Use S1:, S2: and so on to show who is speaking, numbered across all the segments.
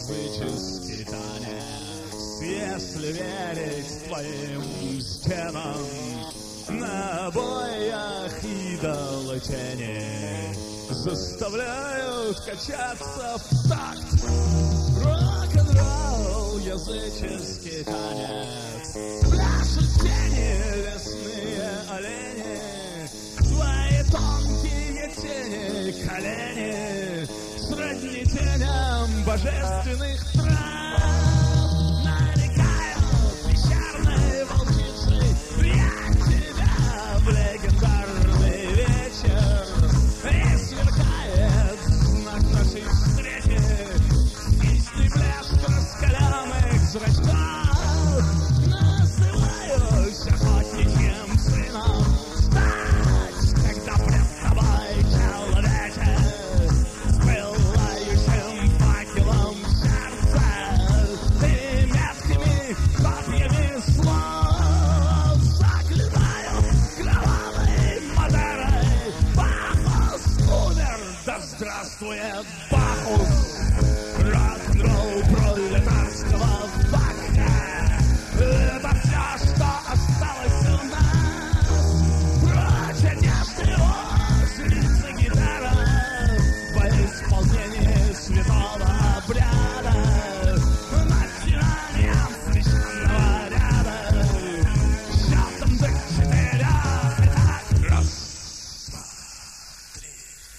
S1: языческий танец, если верить твоим стенам. На обоях идолы тени заставляют качаться в такт. Рок-н-ролл, языческий танец, пляшут тени, лесные олени, твои тонкие тени, колени, сродни теням божественных трав. Налегают пещерные волчицы, я тебя в легендарный вечер, и сверкает знак нашей встречи, истинный блеск раскаленных зрачков. Называюсь охотничьим сыном, стать, когда пред тобой человече, с пылающим факелом сердца и меткими копьями слов. Заклинаю кровавой Мадерой, Бахус умер, да здравствует Бахус! Рок-н-ролл пролетарского века — это все, что осталось у нас. Прочь одежды злится гитара во исполнении святого обряда, начинанием священного ряда, счетом до 4. Итак, раз, два, 3,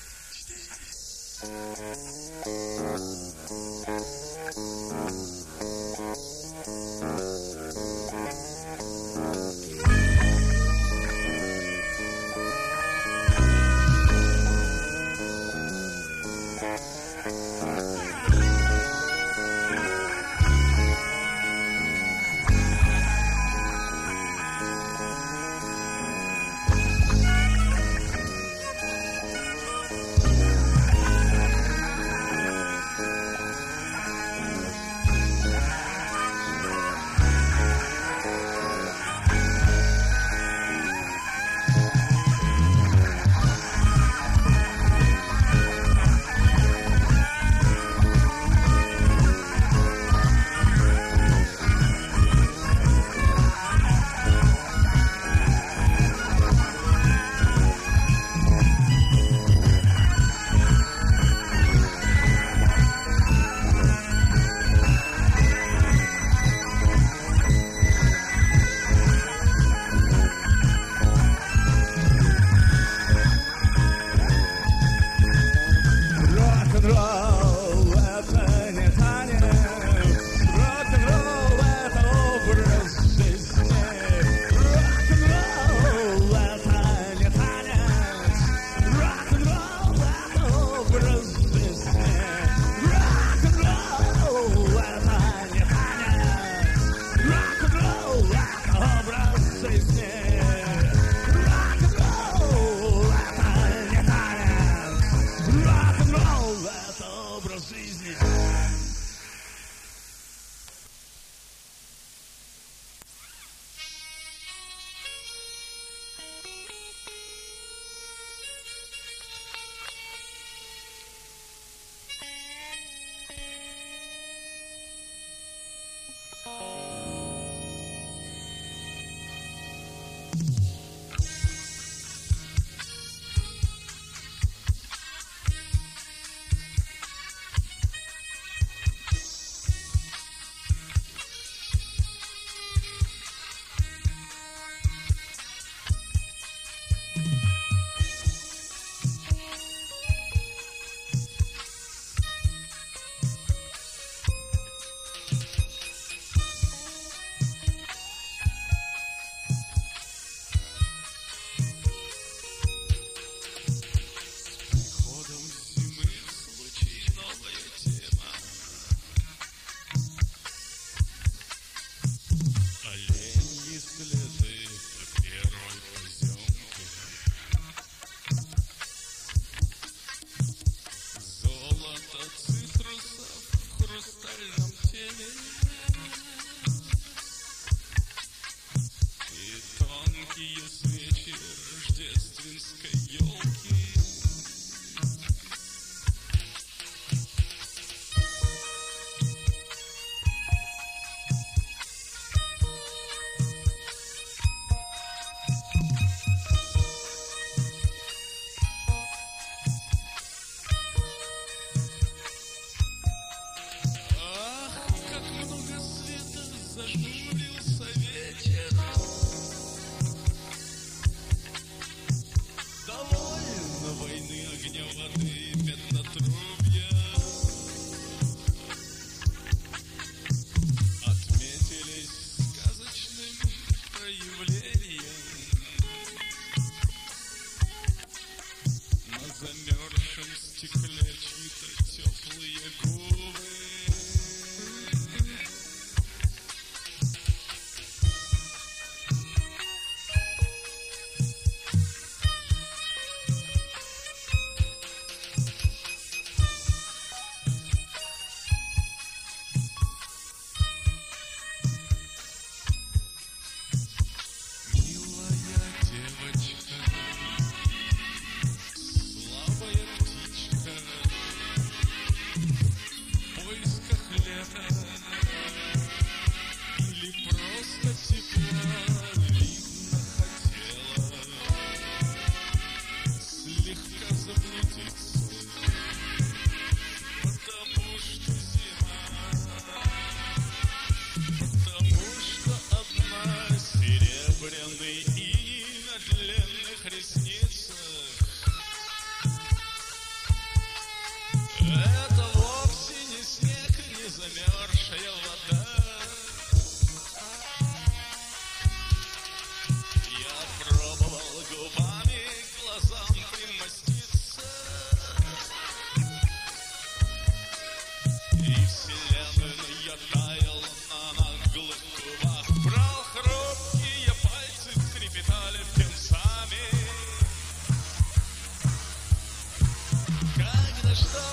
S1: 4.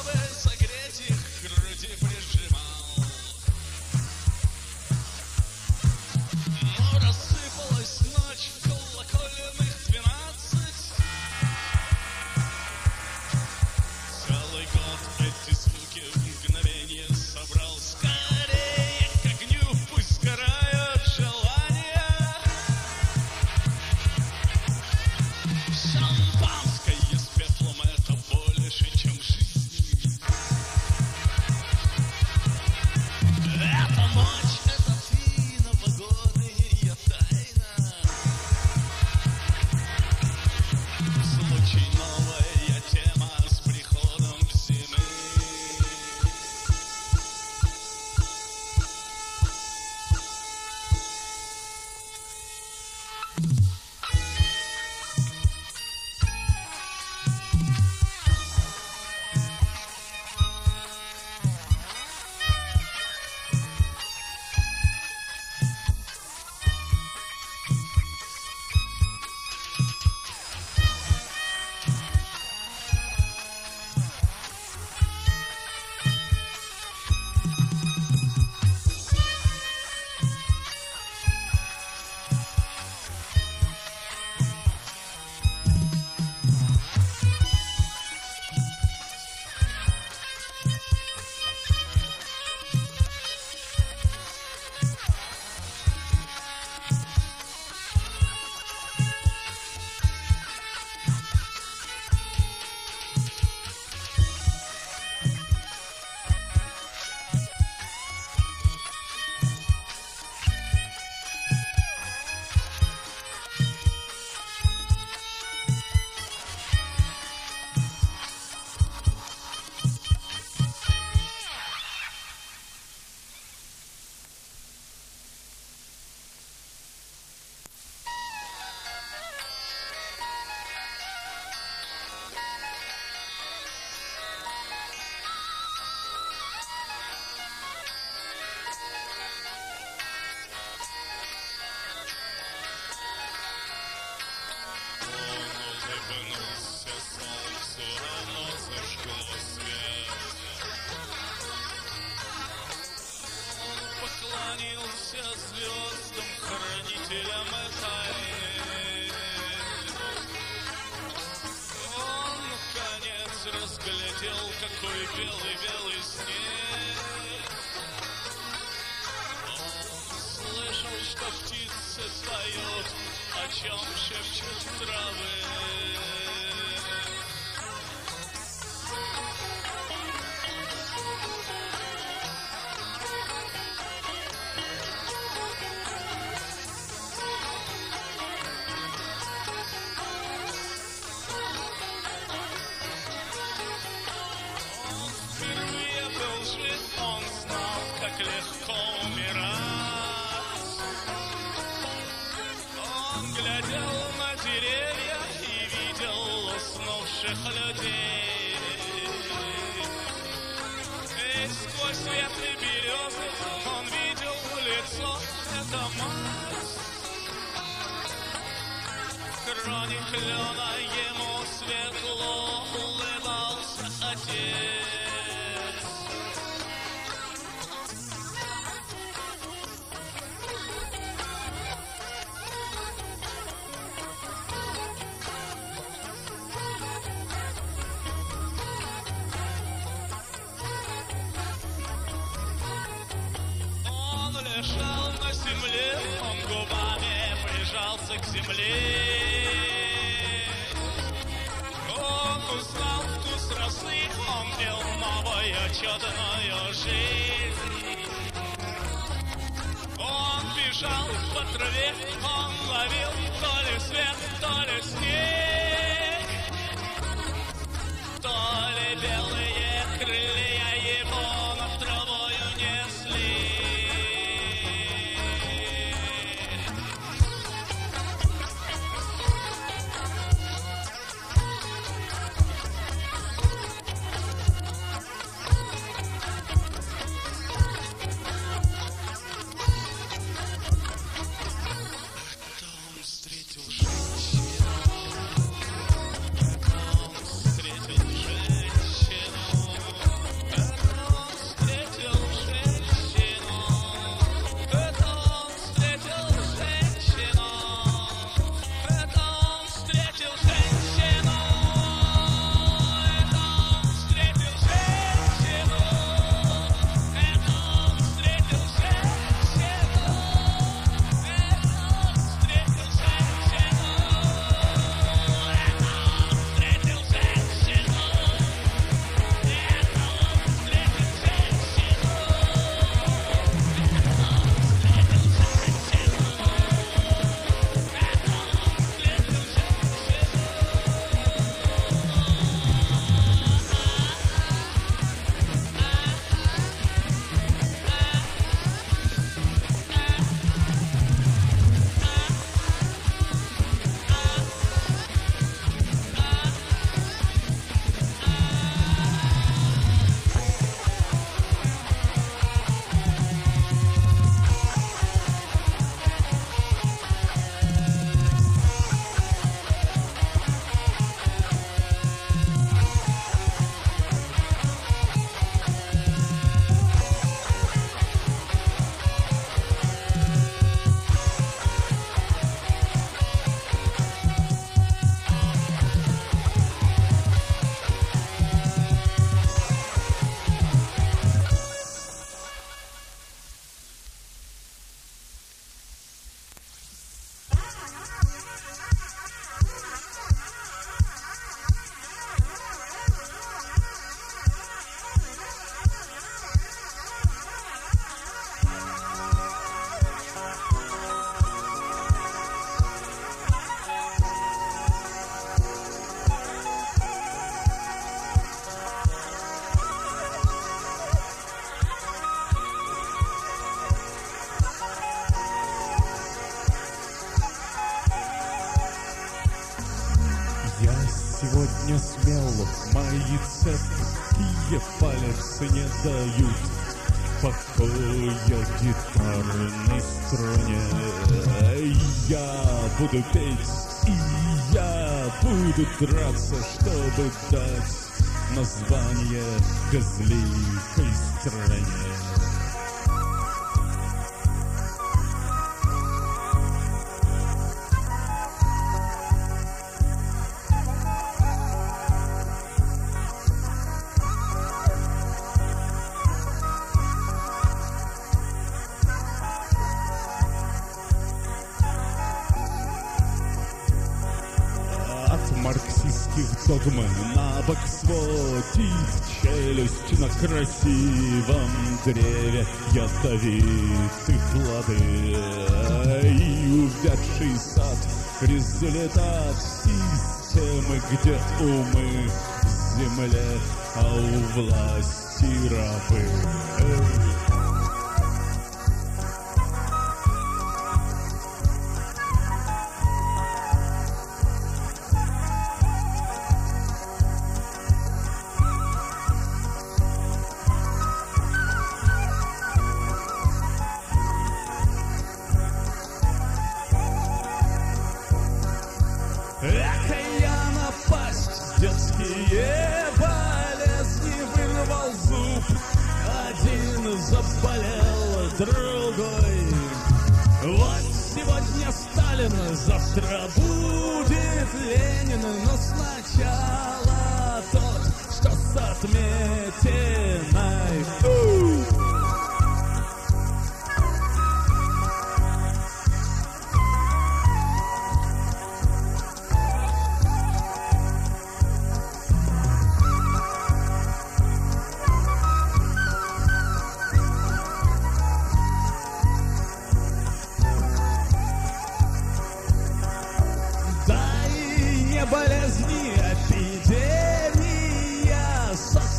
S1: чтобы согреть их, к груди прижимал. Но рассыпалась ночь, колокольных 12. Целый год эти звуки в мгновение собрал. Скорее к огню, пусть сгорают желания. Шампанское с пеплом — это больше, чем жизнь. Эта ночь, это ты, новогодняя тайна. Случай, новая тема с приходом зимы. Улыбнулся солнцу, равно зажгло свет. Поклонился звездам, хранителям тайны. Он, наконец, разглядел, какой белый-белый снег. Он слышал, что птицы поют, о чем шепчут травы. Он впервые был жив, он знал, как легко умирать. Он глядел на деревья и видел уснувших людей. И сквозь ветви березы он видел лицо — это мать. В кроне клена ему светло улыбался отец. Он лежал на земле, он губами прижался к земле. Он узнал вкус росы, он пел новую чудную жизнь. Он бежал по траве, он ловил то ли свет, то ли снег, то ли белые крылья его над травою несли. Потом встретил женщину.
S2: Старые цепкие пальцы не дают покоя гитарной струне. Я буду петь, и я буду драться, чтобы дать название безликой стране. Марксистских догм на бок сводит челюсть на красивом древе ядовитых плоды. И увядший сад — результат системы, где умы в земле, а у власти рабы. Какая напасть, детские болезни, вырвал зуб, один заболел, другой. Вот сегодня Сталин, завтра будет Ленин, но сначала тот, что с отметиной. Болезни, эпидемия,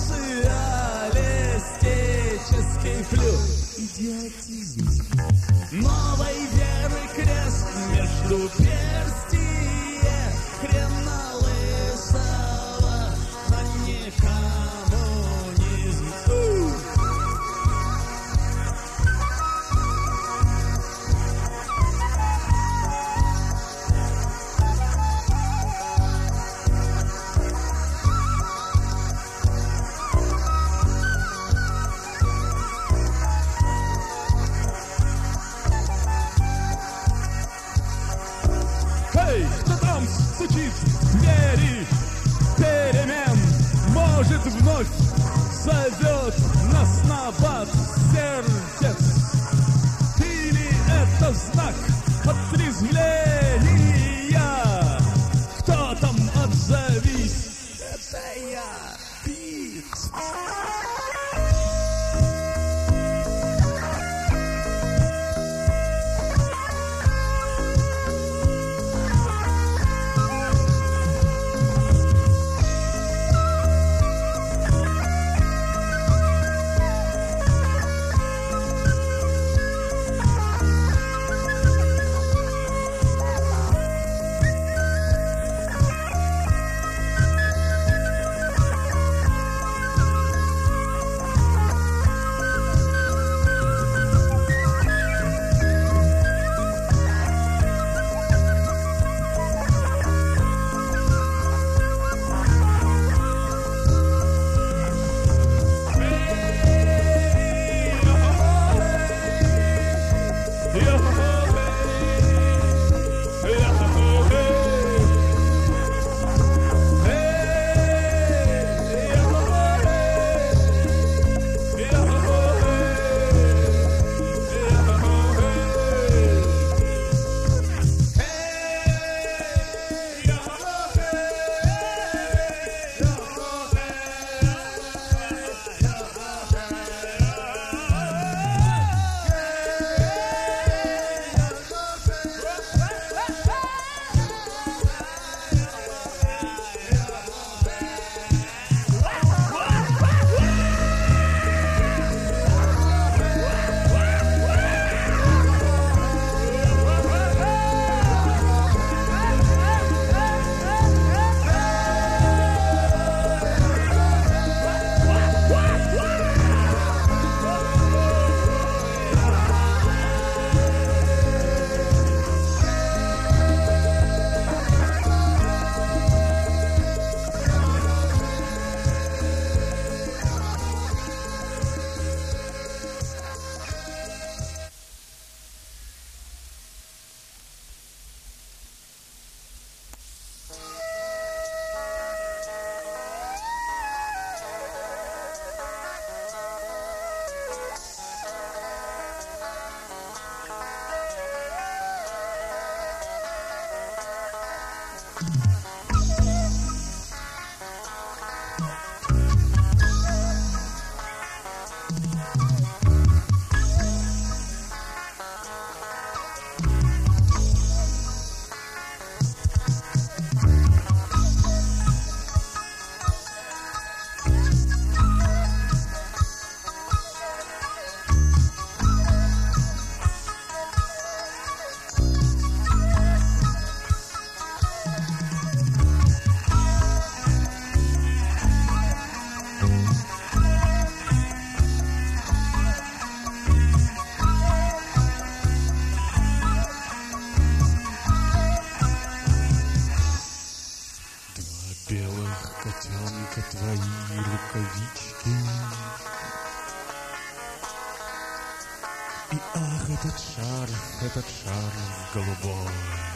S2: социалистический флюр, идиотизм, новой веры крест между перстие, хрен на лысого, но не коммунизм. Кто там стучит в двери перемен? Может, вновь зовет нас на бат сердец? Или это знак отрезвления? Кто там, отзовись? Это я, Пит. Этот шар голубой,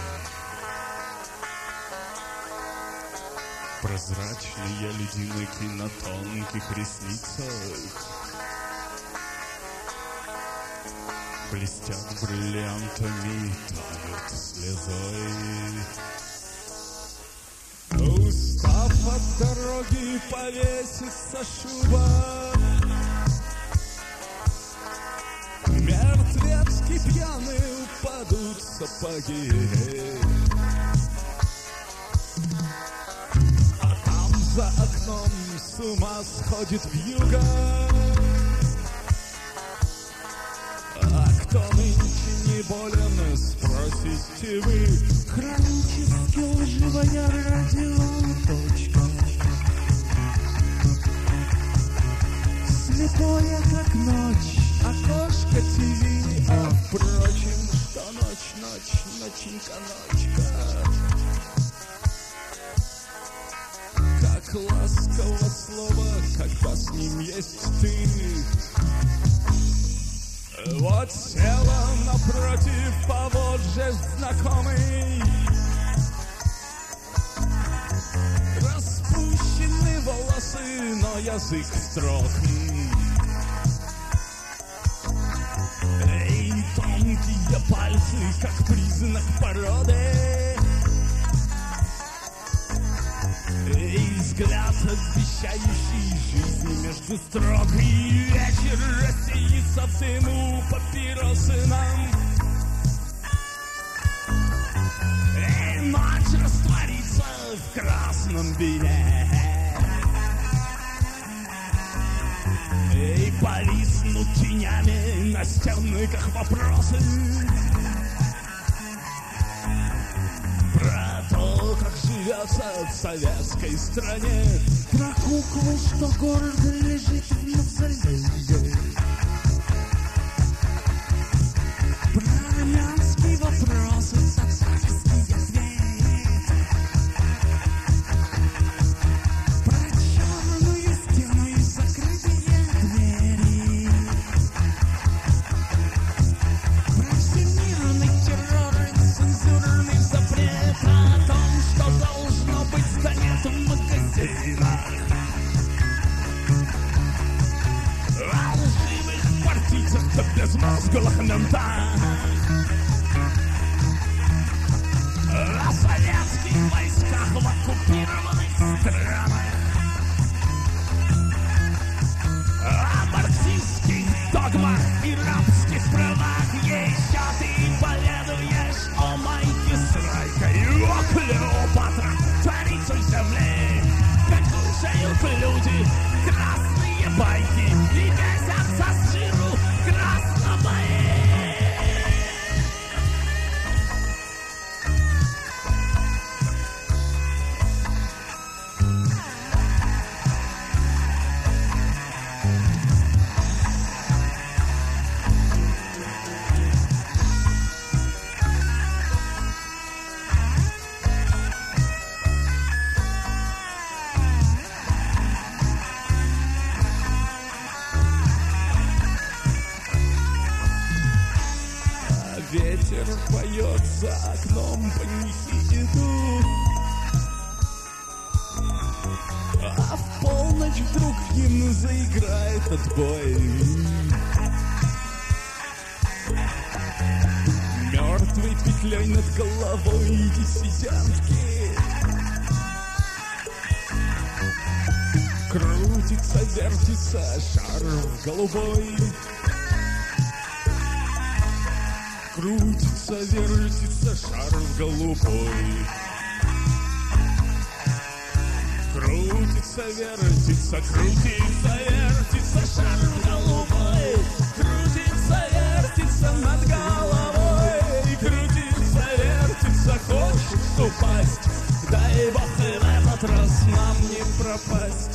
S2: прозрачные лединки на тонких ресницах блестят бриллиантами, тают слезой. Устав от дороги, повесится шуба, мертвецки пьяные упадут сапоги. А там за окном с ума сходит вьюга. А кто нынче не болен, спросите вы. Хронически лживая радиоточка, слепое как ночь окошко ТВ, а впрочем, что ночь, ноченька, ночка. Как ласково слово, когда с ним есть ты. Вот села напротив поводжи знакомый, распущены волосы, но язык строг. Эй, тонкие пальцы, как признак породы. Эй, взгляд, обещающий жизнь между строк. И вечер рассеется в дыму папиросы нам. Эй, ночь растворится в красном вине. Эй, повиснут тенями на стенках вопросы про то, как живется в советской стране, про куклу, что гордо лежит в мавзолее, про армянские вопросы, татарский ответ, про черную стену и закрытые двери, про всемирный террор и цензурный запрет, о том, что должно быть да нет в магазинах, о лживых партийцах да безмозглых ментах, о советских войсках в оккупированных странах, о марксистских догмах и рабских правах. Еще ты поведуешь о Майке с Райкой, о Клеопатра, царицей земли, как кушают люди красные байки и бесятся с жиру краснобаи. Ветер поет за окном, панихи идут, а в полночь вдруг гимн заиграет отбой. Мертвой петлей над головой диссидентки крутится, вертится шар голубой. Крутится, вертится шар голубой. Крутится, вертится, крутится, вертится шар голубой. Крутится, вертится над головой. Крутится, вертится, хочет упасть. Дай Бог и в этот раз нам не пропасть.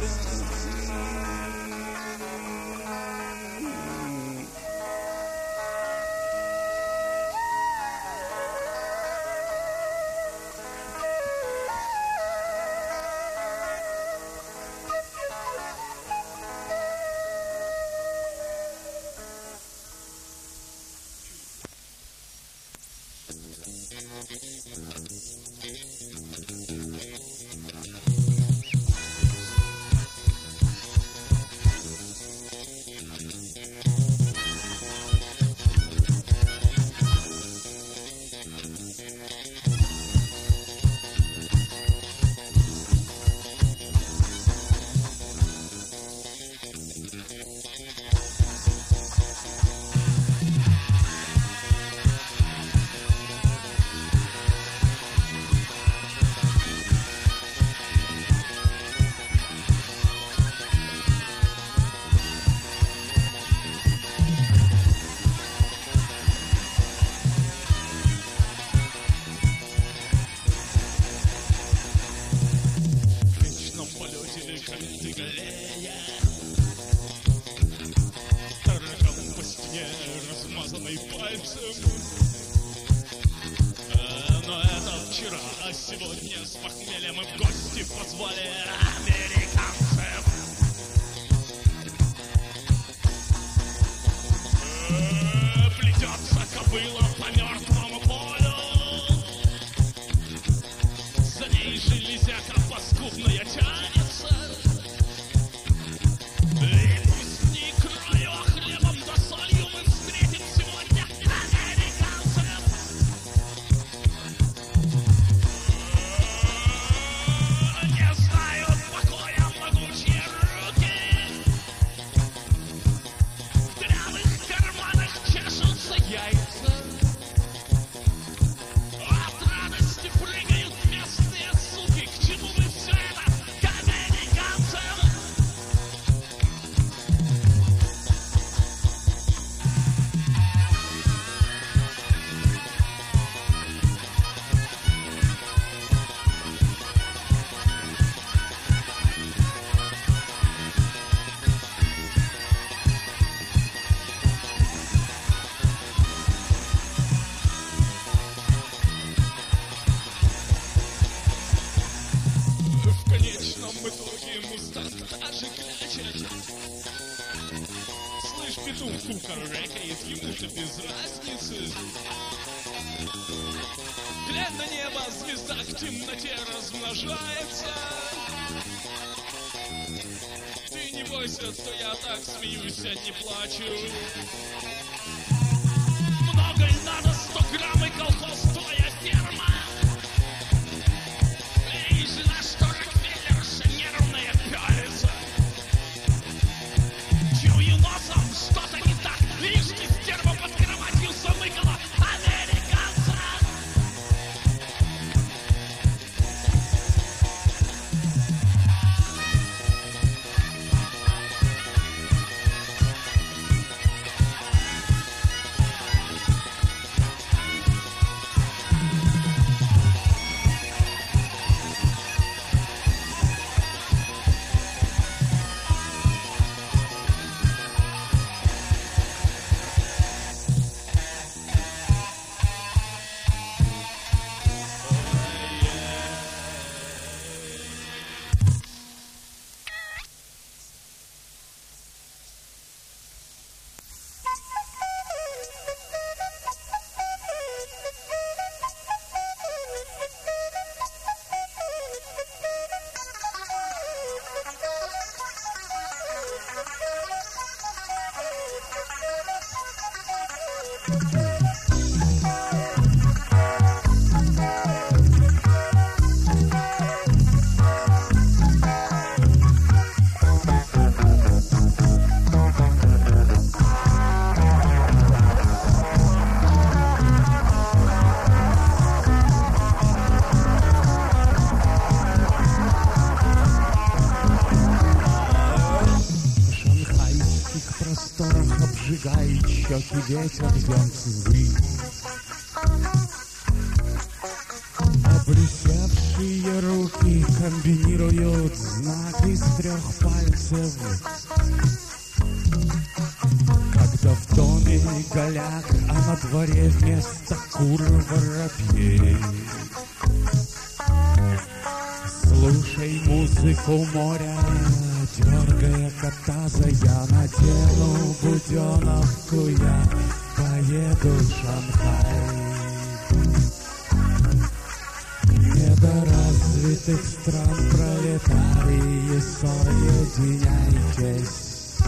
S1: размазанный пальцем. Но это вчера, а сегодня с похмелья мы в гости позвали американцев. Плетется кобыла по мертвому полю, за ней железяка паскудная тянется. И пусть не икрою, а хлебом да солью мы встретим сегодня американцев. Не знают покоя могучие руки, в дряных карманах чешутся яйца, от радости прыгают местные суки. К чему мы все это? К американцам! В конечном итоге мустанг даже клячет. Слышь, петух кукарекает, ему-то без разницы. Глянь на небо, звезда в темноте размножается. Ты не бойся, что я так смеюсь, а не плачу. Много ли надо, 100 грамм и колхоз твоя ферма? Эй, жена, что Рокфеллерша нервная пялится. Чую носом, что-то не так. Видишь, ты стерва под кроватью замыкала американца.
S2: Обжигает щеки ветер янцзы. Облетевшие руки комбинируют знак из 3 пальцев. Когда в доме голяк, а на дворе вместо кур воробей. Слушай музыку моря, дергая кота за я надену буденовку, я поеду в Шанхай. развитых стран пролетарии, соединяйтесь.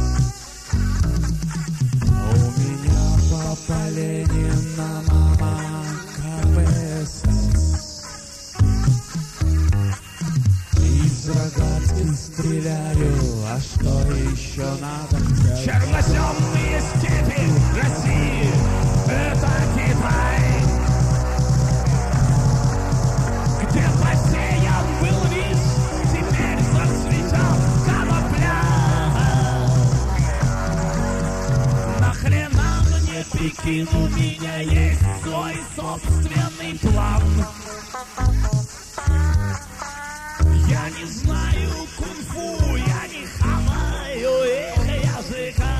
S2: У меня по Ленина мама КПСС. Из рогатки стреляю, а что еще надо? Черноземные степи России — это Китай, где посеян был рис, теперь зацветет конопля. Нахрена мне Пекин, у меня есть свой собственный план. Я не знаю кунг-фу, я не хаваю их языка.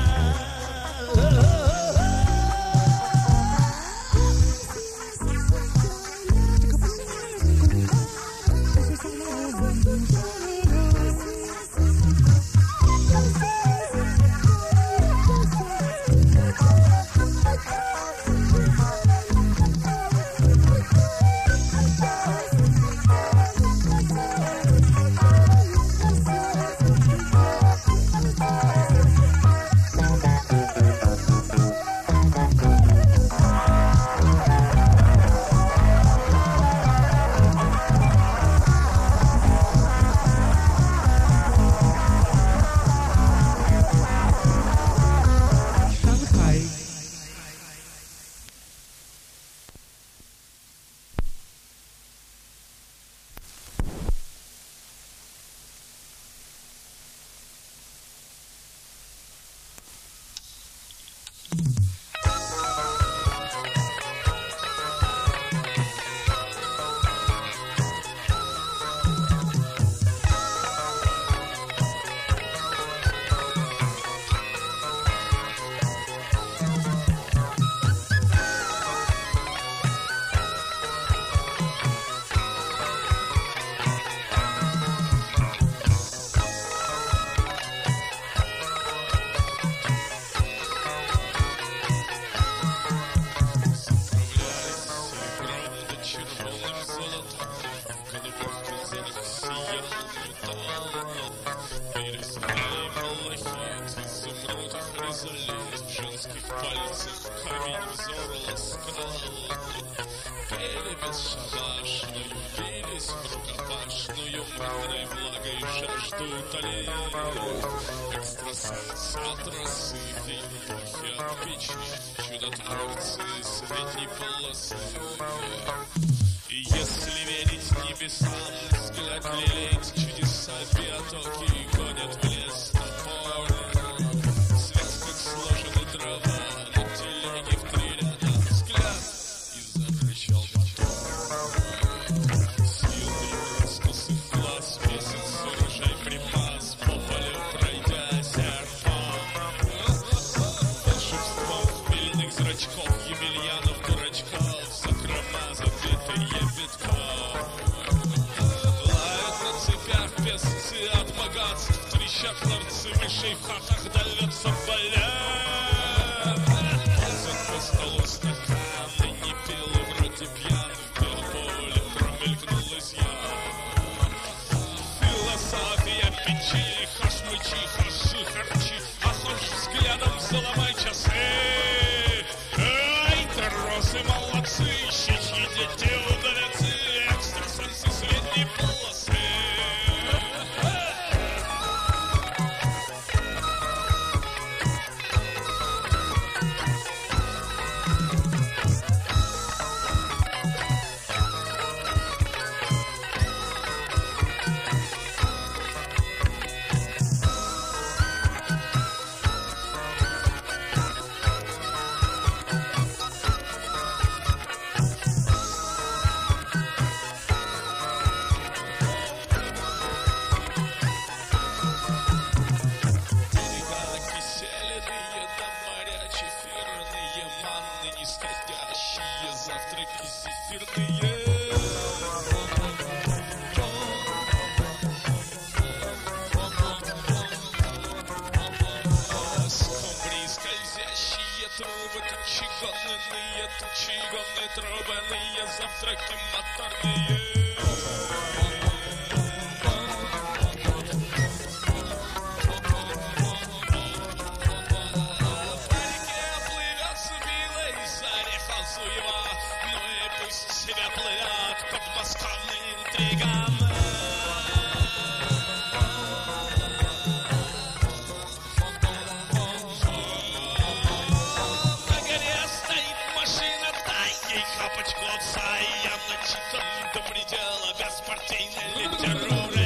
S1: Там до предела беспартийной литературы.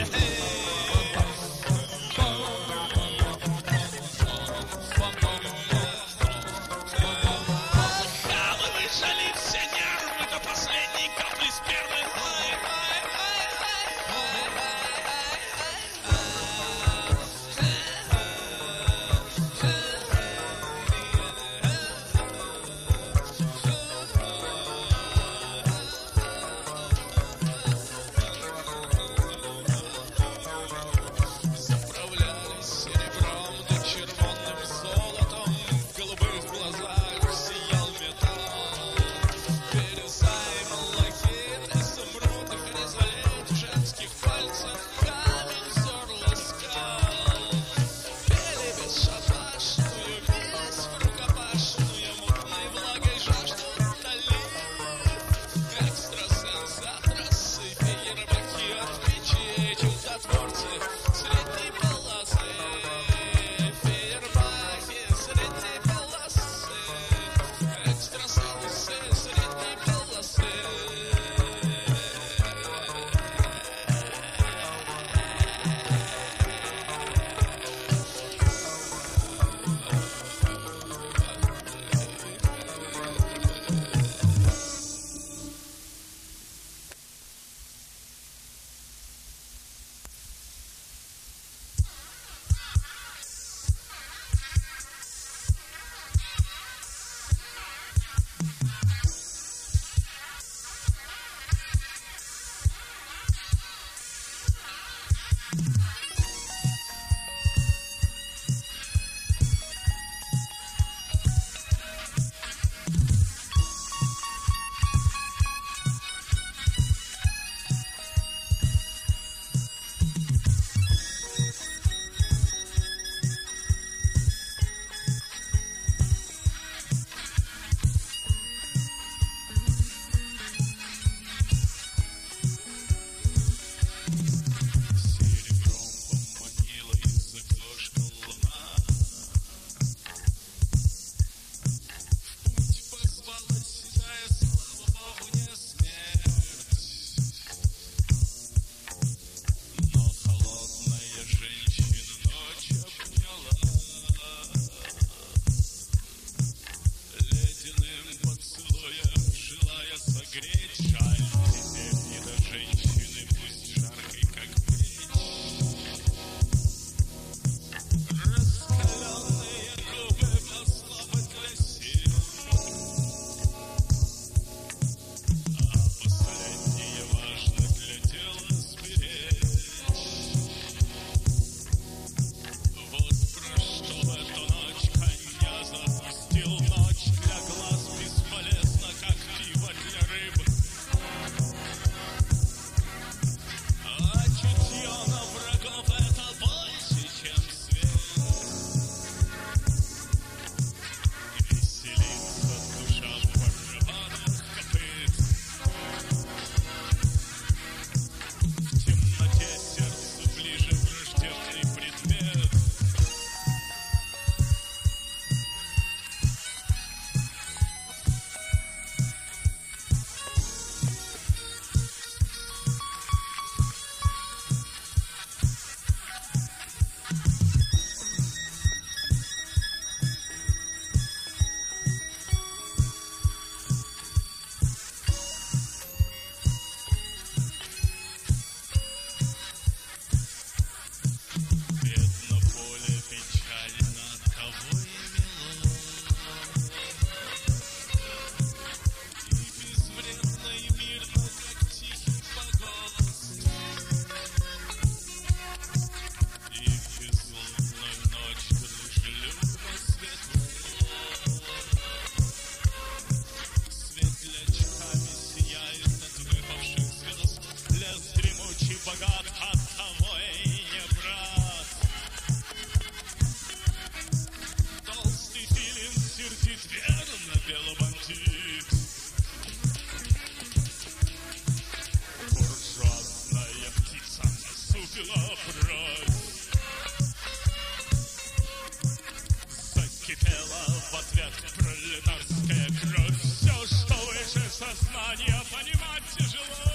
S2: Пролетарская кровь, все, что выше сознания, понимать тяжело.